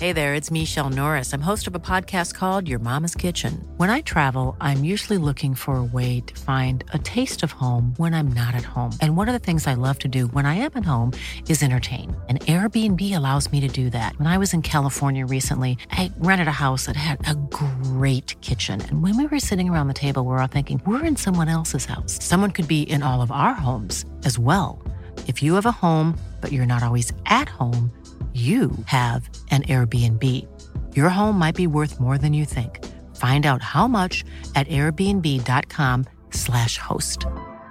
Hey there, it's Michelle Norris. I'm host of a podcast called Your Mama's Kitchen. When I travel, I'm usually looking for a way to find a taste of home when I'm not at home. And one of the things I love to do when I am at home is entertain. And Airbnb allows me to do that. When I was in California recently, I rented a house that had a great kitchen. And when we were sitting around the table, we were all thinking, we're in someone else's house. Someone could be in all of our homes as well. If you have a home, but you're not always at home, you have an Airbnb. Your home might be worth more than you think. Find out how much at airbnb.com/host.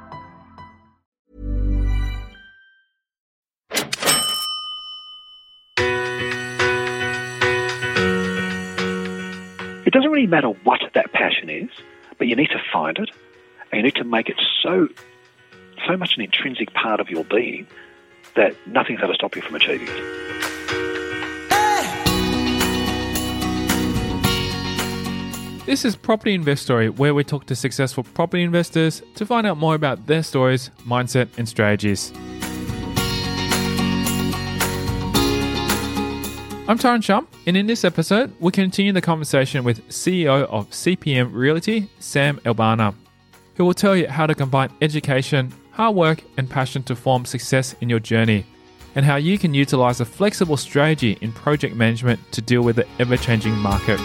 It doesn't really matter what that passion is, but you need to find it, and you need to make it so much an intrinsic part of your being that nothing's going to stop you from achieving it. This is Property Invest Story, where we talk to successful property investors to find out more about their stories, mindset, and strategies. I'm Tyron Shum, and in this episode, we continue the conversation with CEO of CPM Realty, Sam Albana, who will tell you how to combine education, hard work, and passion to form success in your journey, and how you can utilize a flexible strategy in project management to deal with the ever-changing market.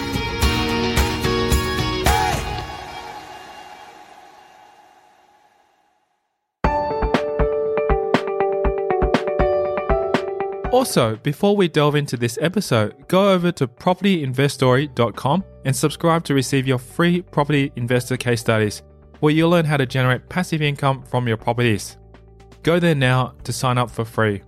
Also, before we delve into this episode, go over to propertyinveststory.com and subscribe to receive your free property investor case studies, where you'll learn how to generate passive income from your properties. Go there now to sign up for free.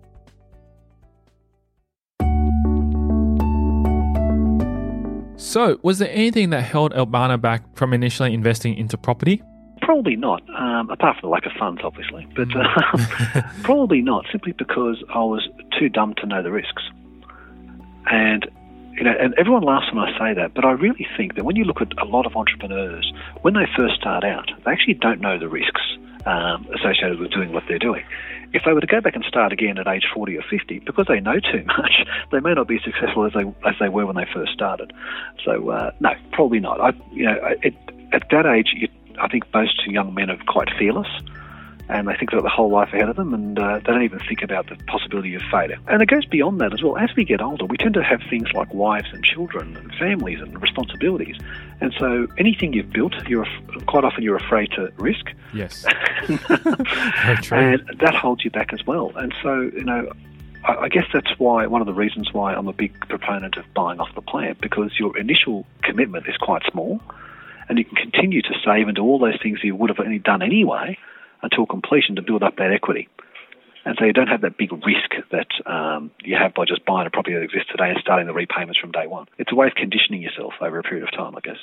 So, was there anything that held Albana back from initially investing into property? Probably not, apart from the lack of funds, obviously. But probably not, simply because I was too dumb to know the risks. And and everyone laughs when I say that, but I really think that when you look at a lot of entrepreneurs, when they first start out, they actually don't know the risks associated with doing what they're doing. If they were to go back and start again at age 40 or 50, because they know too much, they may not be successful as they were when they first started. So, no, probably not. At that age, I think most young men are quite fearless, and they think they've got the whole life ahead of them, and they don't even think about the possibility of failure. And it goes beyond that as well. As we get older, we tend to have things like wives and children and families and responsibilities. And so anything you've built, quite often you're afraid to risk. Yes. Very true. And that holds you back as well. And so, I guess that's why one of the reasons why I'm a big proponent of buying off the plan, because your initial commitment is quite small, and you can continue to save and do all those things you would have only done anyway until completion to build up that equity. And so you don't have that big risk that you have by just buying a property that exists today and starting the repayments from day one. It's a way of conditioning yourself over a period of time, I guess.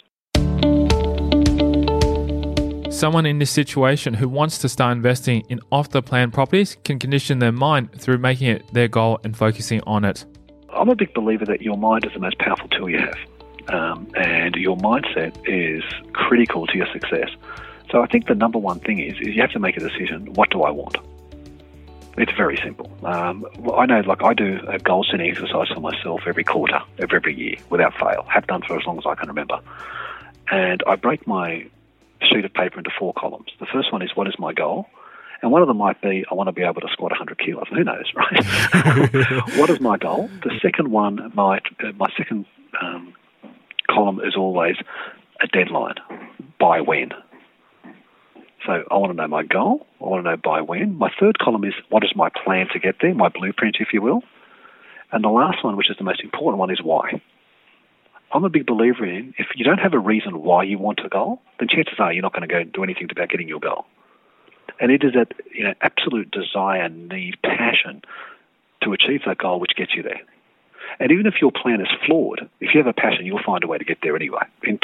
Someone in this situation who wants to start investing in off-the-plan properties can condition their mind through making it their goal and focusing on it. I'm a big believer that your mind is the most powerful tool you have. And your mindset is critical to your success. So I think the number one thing is you have to make a decision. What do I want? It's very simple. I know, I do a goal-setting exercise for myself every quarter, every year, without fail. Have done for as long as I can remember. And I break my sheet of paper into 4 columns. The first one is, what is my goal? And one of them might be, I want to be able to squat 100 kilos. Who knows, right? What is my goal? The second one my second column is always a deadline. By when? So I want to know my goal. I want to know by when. My third column is, what is my plan to get there, my blueprint, if you will. And the last one, which is the most important one, is why. I'm a big believer in, if you don't have a reason why you want a goal, then chances are you're not going to go and do anything about getting your goal. And it is that absolute desire, need, passion to achieve that goal which gets you there. And even if your plan is flawed, if you have a passion, you'll find a way to get there anyway. In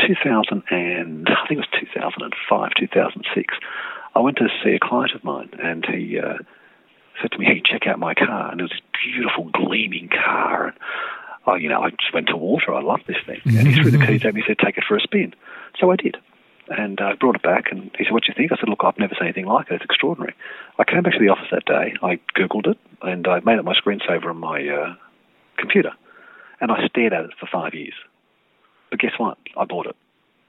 2005, 2006, I went to see a client of mine, and he said to me, hey, check out my car. And it was this beautiful, gleaming car. And I just went to water. I love this thing. And he threw the keys at me and said, take it for a spin. So I did. And I brought it back, and he said, what do you think? I said, look, I've never seen anything like it. It's extraordinary. I came back to the office that day. I Googled it, and I made it my screensaver on my computer. And I stared at it for 5 years. But guess what? I bought it.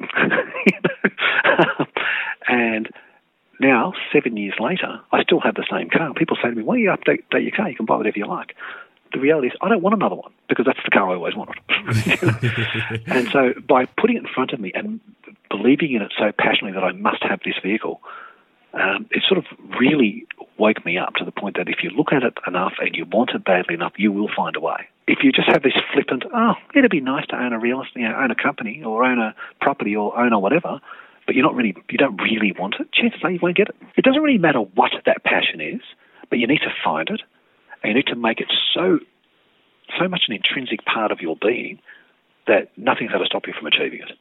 And now, 7 years later, I still have the same car. People say to me, why don't you update your car? You can buy whatever you like. The reality is I don't want another one because that's the car I always wanted. And so by putting it in front of me and believing in it so passionately that I must have this vehicle, it sort of really woke me up to the point that if you look at it enough and you want it badly enough, you will find a way. If you just have this flippant, it'd be nice to own own a company or own a property or own a whatever, but you don't really want it, chances are you won't get it. It doesn't really matter what that passion is, but you need to find it, and you need to make it so much an intrinsic part of your being that nothing's going to stop you from achieving it.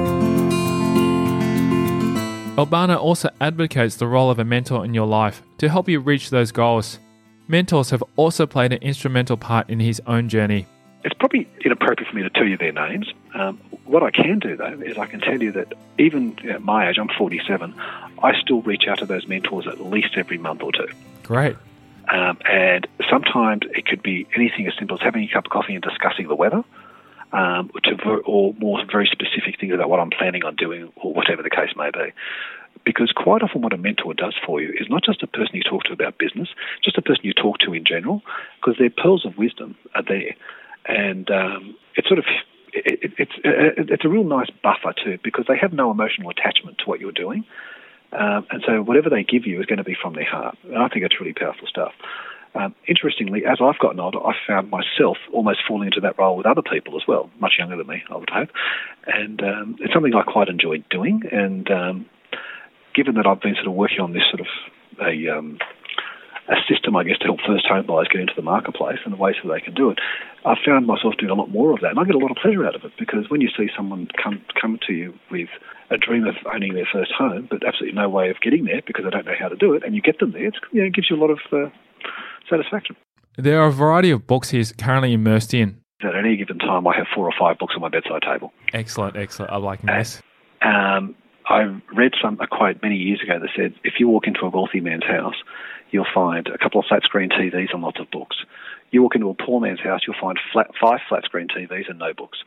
Albana also advocates the role of a mentor in your life to help you reach those goals. Mentors have also played an instrumental part in his own journey. It's probably inappropriate for me to tell you their names. What I can do, though, is I can tell you that even at my age, I'm 47, I still reach out to those mentors at least every month or two. Great. And sometimes it could be anything as simple as having a cup of coffee and discussing the weather, or more very specific things about what I'm planning on doing or whatever the case may be. Because quite often what a mentor does for you is not just a person you talk to about business, just a person you talk to in general, because their pearls of wisdom are there. And it's a real nice buffer too, because they have no emotional attachment to what you're doing. And so whatever they give you is going to be from their heart. And I think it's really powerful stuff. Interestingly, as I've gotten older, I've found myself almost falling into that role with other people as well, much younger than me, I would hope. And it's something I quite enjoy doing. And given that I've been sort of working on this sort of a system, I guess, to help first home buyers get into the marketplace and the ways that they can do it, I've found myself doing a lot more of that. And I get a lot of pleasure out of it, because when you see someone come to you with a dream of owning their first home, but absolutely no way of getting there because they don't know how to do it, and you get them there, it gives you a lot of satisfaction. There are a variety of books he's currently immersed in. At any given time, I have 4 or 5 books on my bedside table. Excellent. I like this. I read a quote many years ago that said, if you walk into a wealthy man's house, you'll find a couple of flat-screen TVs and lots of books. You walk into a poor man's house, you'll find 5 flat-screen TVs and no books.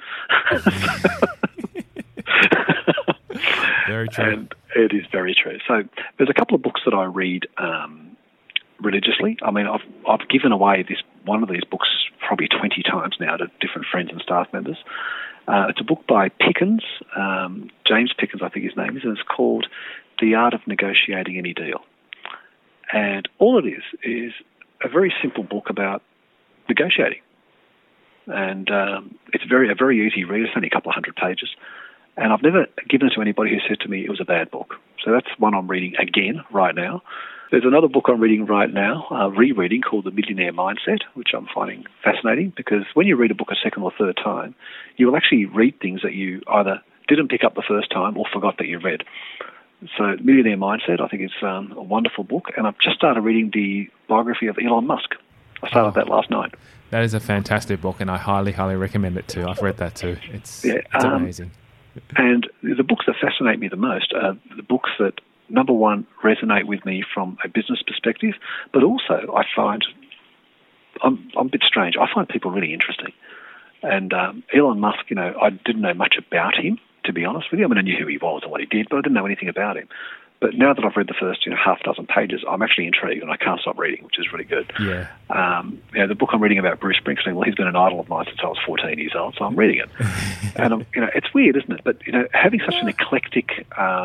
Very true. And it is very true. So there's a couple of books that I read religiously. I mean, I've given away one of these books probably 20 times now to different friends and staff members. It's a book by Pickens, James Pickens, I think his name is, and it's called The Art of Negotiating Any Deal. And all it is a very simple book about negotiating. And it's a very easy read. It's only a couple of hundred pages. And I've never given it to anybody who said to me it was a bad book. So that's one I'm reading again right now. There's another book I'm reading right now, rereading, called The Millionaire Mindset, which I'm finding fascinating, because when you read a book a second or third time, you will actually read things that you either didn't pick up the first time or forgot that you read. So Millionaire Mindset, I think, is a wonderful book. And I've just started reading the biography of Elon Musk. I started that last night. That is a fantastic book, and I highly, highly recommend it too. I've read that too. It's amazing. And the books that fascinate me the most are the books that, number one, resonate with me from a business perspective, but also I find, I'm a bit strange, I find people really interesting. And Elon Musk, I didn't know much about him, to be honest with you. I mean, I knew who he was and what he did, but I didn't know anything about him. But now that I've read the first half dozen pages, I'm actually intrigued and I can't stop reading, which is really good. Yeah. The book I'm reading about Bruce Springsteen, well, he's been an idol of mine since I was 14 years old, so I'm reading it. And it's weird, isn't it? But having such an eclectic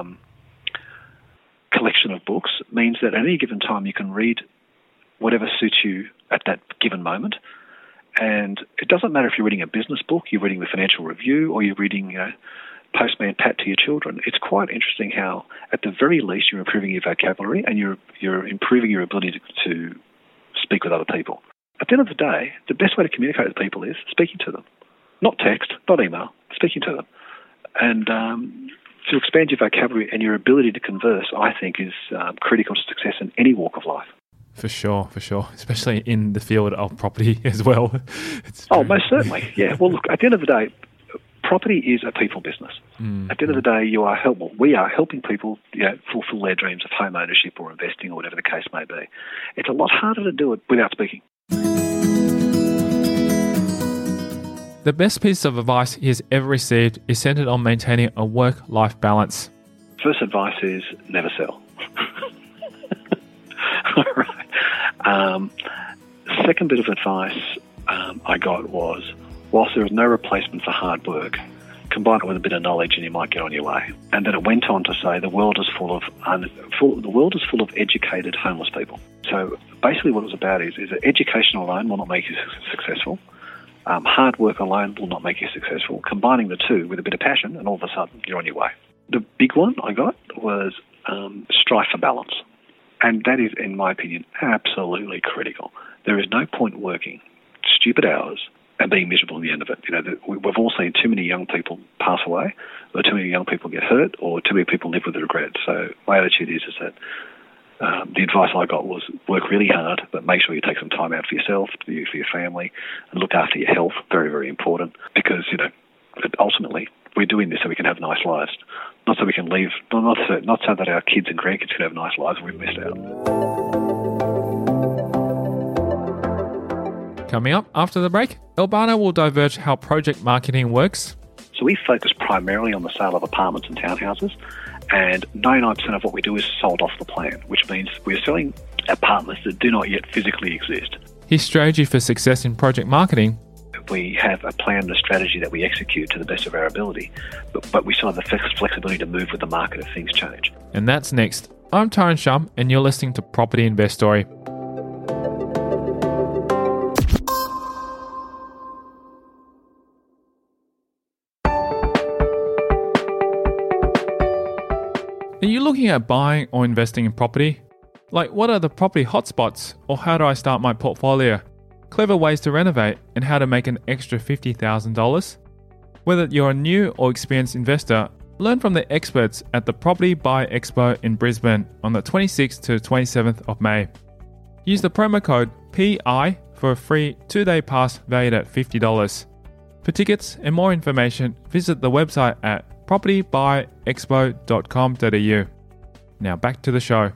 collection of books means that at any given time you can read whatever suits you at that given moment. And it doesn't matter if you're reading a business book, you're reading the Financial Review, or you're reading Postman Pat to your children. It's quite interesting how, at the very least, you're improving your vocabulary and you're improving your ability to speak with other people. At the end of the day, the best way to communicate with people is speaking to them. Not text, not email, speaking to them. And to expand your vocabulary and your ability to converse, I think, is critical to success in any walk of life. For sure. Especially in the field of property as well. Most certainly. Yeah. Well, look, at the end of the day, property is a people business. At the end of the day, we are helping people fulfill their dreams of home ownership or investing or whatever the case may be. It's a lot harder to do it without speaking. The best piece of advice he has ever received is centered on maintaining a work-life balance. First advice is never sell. All right. Second bit of advice I got was, whilst there is no replacement for hard work, combine it with a bit of knowledge and you might get on your way. And then it went on to say the world is full of educated homeless people. So basically what it was about is that education alone will not make you successful. Hard work alone will not make you successful. Combining the two with a bit of passion, and all of a sudden you're on your way. The big one I got was strive for balance. And that is, in my opinion, absolutely critical. There is no point working stupid hours and being miserable at the end of it. You know, we've all seen too many young people pass away, or too many young people get hurt, or too many people live with regret. So my attitude is that the advice I got was work really hard, but make sure you take some time out for yourself, for your family, and look after your health. Very, very important, because, you know, ultimately we're doing this so we can have nice lives, not so we can leave, not so that our kids and grandkids can have nice lives and we've missed out. Coming up after the break, Albano will diverge how project marketing works. So we focus primarily on the sale of apartments and townhouses, and 99% of what we do is sold off the plan, which means we're selling apartments that do not yet physically exist. His strategy for success in project marketing: we have a plan and a strategy that we execute to the best of our ability, but we still have the flexibility to move with the market if things change. And that's next. I'm Tyron Shum, and you're listening to Property Invest Story. Are you looking at buying or investing in property? Like, what are the property hotspots, or how do I start my portfolio? Clever ways to renovate, and how to make an extra $50,000? Whether you're a new or experienced investor, learn from the experts at the Property Buy Expo in Brisbane on the 26th to 27th of May. Use the promo code PI for a free 2-day pass valued at $50. For tickets and more information, visit the website at propertybuyexpo.com.au. Now back to the show.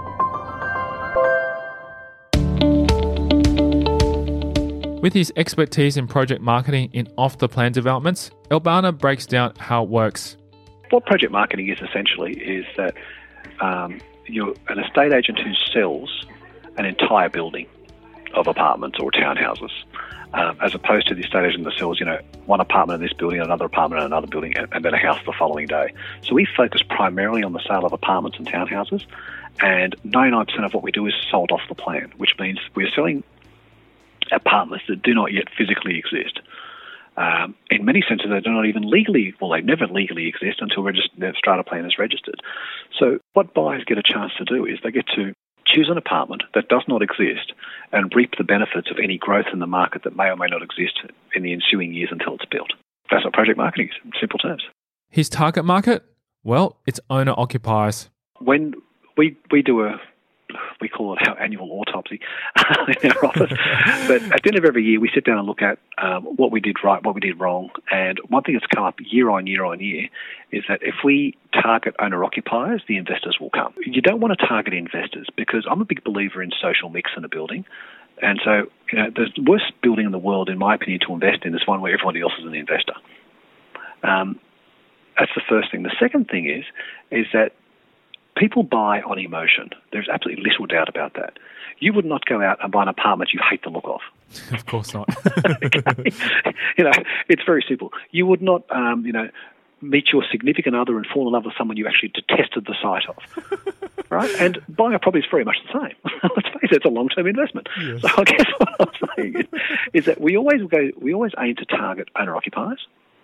With his expertise in project marketing in off-the-plan developments, Albano breaks down how it works. What project marketing is essentially is that you're an estate agent who sells an entire building of apartments or townhouses, as opposed to the estate agent that sells, you know, one apartment in this building, another apartment in another building, and then a house the following day. So we focus primarily on the sale of apartments and townhouses, and 99% of what we do is sold off the plan, which means we're selling apartments that do not yet physically exist. In many senses, they do not even legally, well, they never legally exist until their strata plan is registered. So what buyers get a chance to do is they get to choose an apartment that does not exist and reap the benefits of any growth in the market that may or may not exist in the ensuing years until it's built. That's what project marketing is, in simple terms. His target market? Well, it's owner-occupiers. When we do we call it our annual autopsy in our office. But at the end of every year, we sit down and look at what we did right, what we did wrong. And one thing that's come up year on year is that if we target owner-occupiers, the investors will come. You don't want to target investors, because I'm a big believer in social mix in a building. And so, you know, the worst building in the world, in my opinion, to invest in is one where everybody else is an investor. That's the first thing. The second thing is that people buy on emotion. There's absolutely little doubt about that. You would not go out and buy an apartment you hate the look of. Of course not. Okay. You know, it's very simple. You would not, meet your significant other and fall in love with someone you actually detested the sight of. Right? And buying a property is very much the same. Let's face it, it's a long-term investment. Yes. So I guess what I'm saying is that we always aim to target owner-occupiers.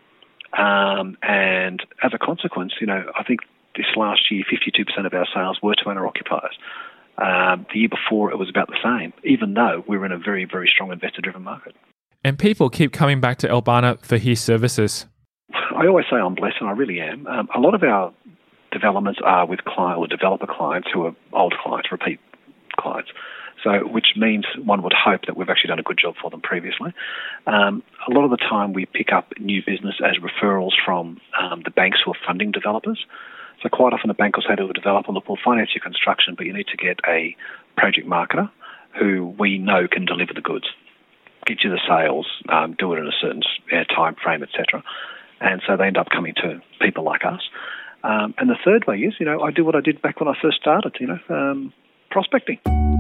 And as a consequence, you know, I think this last year, 52% of our sales were to owner-occupiers. The year before, it was about the same, even though we were in a very, very strong investor-driven market. And people keep coming back to Albano for his services. I always say I'm blessed, and I really am. A lot of our developments are with client or developer clients who are old clients, repeat clients. So, which means one would hope that we've actually done a good job for them previously. A lot of the time, we pick up new business as referrals from the banks who are funding developers. So quite often a bank will say to a developer, look, we'll finance your construction, but you need to get a project marketer who we know can deliver the goods. get you the sales, do it in a certain time frame, etc. And so they end up coming to people like us. And the third way is, I do what I did back when I first started, prospecting.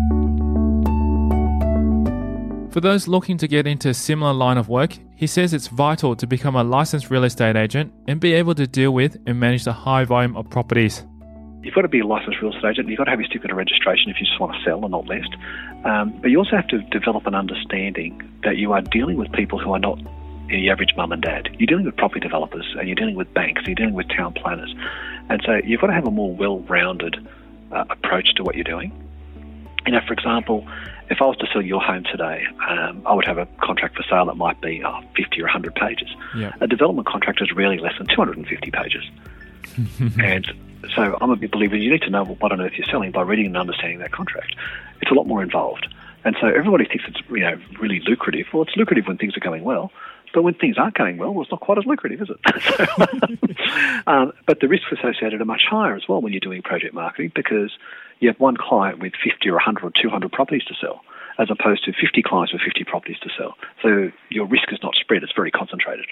For those looking to get into a similar line of work, he says it's vital to become a licensed real estate agent and be able to deal with and manage the high volume of properties. You've got to be a licensed real estate agent. You've got to have your certificate of registration if you just want to sell and not list. But you also have to develop an understanding that you are dealing with people who are not the average mum and dad. You're dealing with property developers, and you're dealing with banks, you're dealing with town planners. And so you've got to have a more well-rounded approach to what you're doing. For example, if I was to sell your home today, I would have a contract for sale that might be 50 or 100 pages. Yeah. A development contract is rarely less than 250 pages. And so I'm a big believer you need to know what on earth you're selling by reading and understanding that contract. It's a lot more involved. And so everybody thinks it's really lucrative. Well, it's lucrative when things are going well. But when things aren't going well, it's not quite as lucrative, is it? But the risks associated are much higher as well when you're doing project marketing, because you have one client with 50 or 100 or 200 properties to sell, as opposed to 50 clients with 50 properties to sell. So your risk is not spread, it's very concentrated.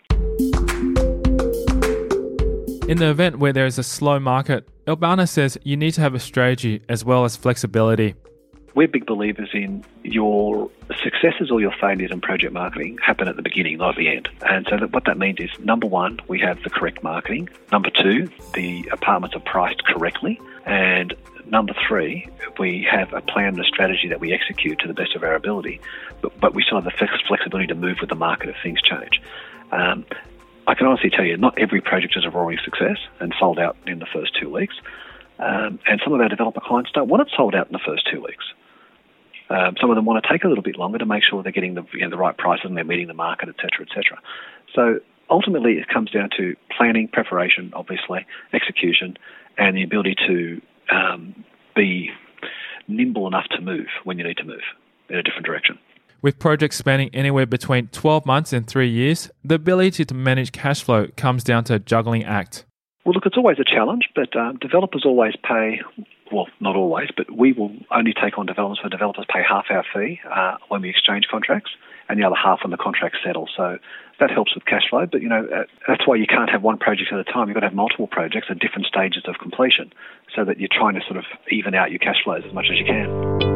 In the event where there is a slow market, Albana says you need to have a strategy as well as flexibility. We're big believers in your successes or your failures in project marketing happen at the beginning, not at the end. And so what that means is, number one, we have the correct marketing. Number two, the apartments are priced correctly. And number three, we have a plan and a strategy that we execute to the best of our ability. But we still have the flexibility to move with the market if things change. I can honestly tell you, not every project is a roaring success and sold out in the first 2 weeks. And some of our developer clients don't want it sold out in the first 2 weeks. Some of them want to take a little bit longer to make sure they're getting the right prices and they're meeting the market, et cetera, et cetera. So ultimately it comes down to planning, preparation, obviously, execution, and the ability to be nimble enough to move when you need to move in a different direction. With projects spanning anywhere between 12 months and 3 years, the ability to manage cash flow comes down to a juggling act. Well, look, it's always a challenge, but developers always pay, well, not always, but we will only take on developers where developers pay half our fee when we exchange contracts and the other half when the contracts settle. So that helps with cash flow, but, that's why you can't have one project at a time. You've got to have multiple projects at different stages of completion so that you're trying to sort of even out your cash flows as much as you can.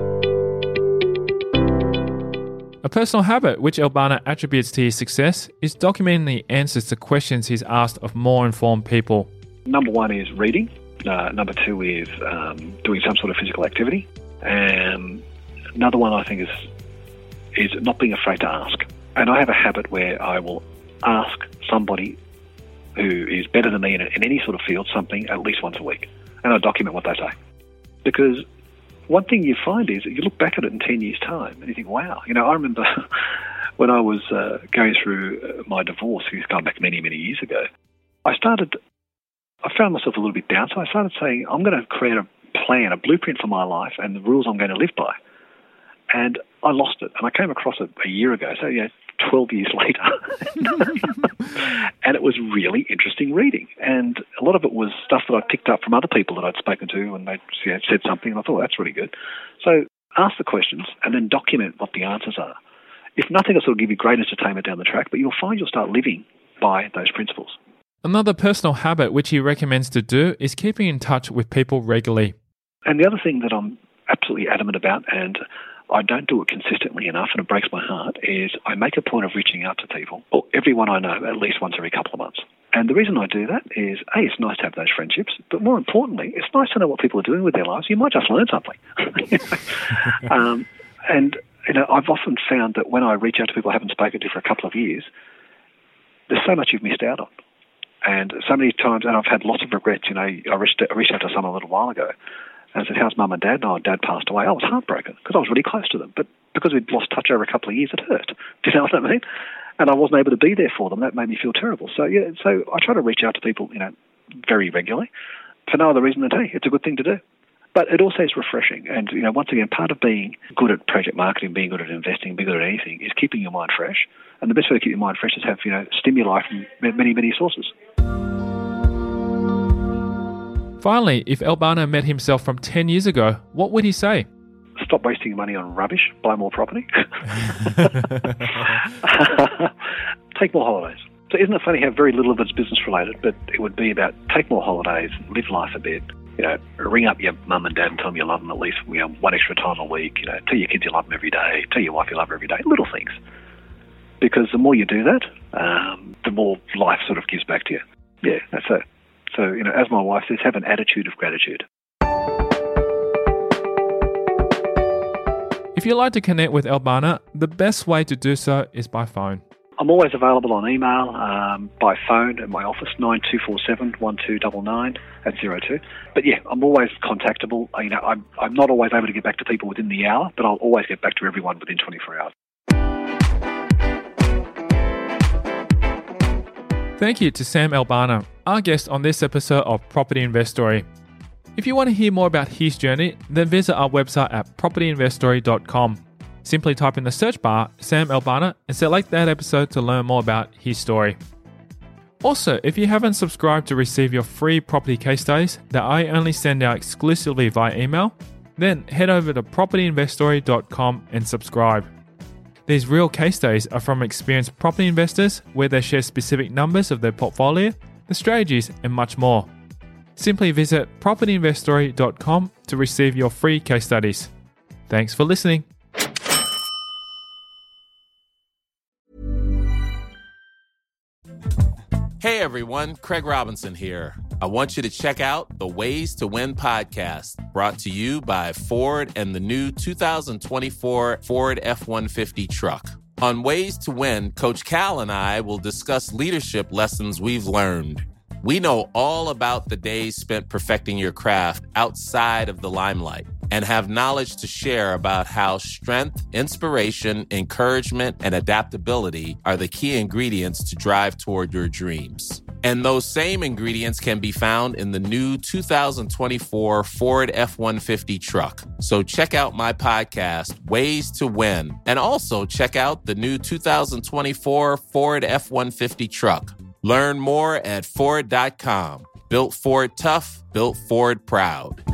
A personal habit which Albana attributes to his success is documenting the answers to questions he's asked of more informed people. Number one is reading. Number two is doing some sort of physical activity. And another one I think is not being afraid to ask. And I have a habit where I will ask somebody who is better than me in any sort of field something at least once a week. And I document what they say. Because one thing you find is that you look back at it in 10 years' time and you think, wow. I remember when I was going through my divorce, it's gone back many, many years ago, I found myself a little bit down, so I started saying, I'm going to create a plan, a blueprint for my life and the rules I'm going to live by. And I lost it, and I came across it a year ago, so 12 years later. And it was really interesting reading. And a lot of it was stuff that I picked up from other people that I'd spoken to, and they said something, and I thought, that's really good. So ask the questions and then document what the answers are. If nothing else, it'll give you great entertainment down the track, but you'll find you'll start living by those principles. Another personal habit which he recommends to do is keeping in touch with people regularly. And the other thing that I'm absolutely adamant about, and I don't do it consistently enough, and it breaks my heart, is I make a point of reaching out to people, or everyone I know, at least once every couple of months. And the reason I do that is, A, it's nice to have those friendships, but more importantly, it's nice to know what people are doing with their lives. You might just learn something. I've often found that when I reach out to people I haven't spoken to for a couple of years, there's so much you've missed out on. And so many times, and I've had lots of regrets, I reached out to someone a little while ago, and I said, how's mum and dad? No, dad passed away. I was heartbroken because I was really close to them. But because we'd lost touch over a couple of years, it hurt. Do you know what I mean? And I wasn't able to be there for them. That made me feel terrible. So I try to reach out to people, very regularly for no other reason than, hey, it's a good thing to do. But it also is refreshing. And, once again, part of being good at project marketing, being good at investing, being good at anything is keeping your mind fresh. And the best way to keep your mind fresh is have, stimuli from many, many sources. Finally, if Albana met himself from 10 years ago, what would he say? stop wasting your money on rubbish, buy more property. Take more holidays. So isn't it funny how very little of it's business related, but it would be about take more holidays, live life a bit, ring up your mum and dad and tell them you love them at least one extra time a week, tell your kids you love them every day, tell your wife you love her every day, little things. Because the more you do that, the more life sort of gives back to you. Yeah, that's it. So, as my wife says, have an attitude of gratitude. If you'd like to connect with Albana, the best way to do so is by phone. I'm always available on email, by phone at my office, 9247-1299 at 02. But yeah, I'm always contactable. I'm not always able to get back to people within the hour, but I'll always get back to everyone within 24 hours. Thank you to Sam Albana, our guest on this episode of Property Investory. If you want to hear more about his journey, then visit our website at propertyinvestory.com. Simply type in the search bar Sam Albana and select that episode to learn more about his story. Also, if you haven't subscribed to receive your free property case studies that I only send out exclusively via email, then head over to propertyinvestory.com and subscribe. These real case studies are from experienced property investors where they share specific numbers of their portfolio, the strategies, and much more. Simply visit propertyinvestory.com to receive your free case studies. Thanks for listening. Hey everyone, Craig Robinson here. I want you to check out the Ways to Win podcast, brought to you by Ford and the new 2024 Ford F-150 truck. On Ways to Win, Coach Cal and I will discuss leadership lessons we've learned. We know all about the days spent perfecting your craft outside of the limelight and have knowledge to share about how strength, inspiration, encouragement, and adaptability are the key ingredients to drive toward your dreams. And those same ingredients can be found in the new 2024 Ford F-150 truck. So check out my podcast, Ways to Win, and also check out the new 2024 Ford F-150 truck. Learn more at Ford.com. Built Ford tough, built Ford proud.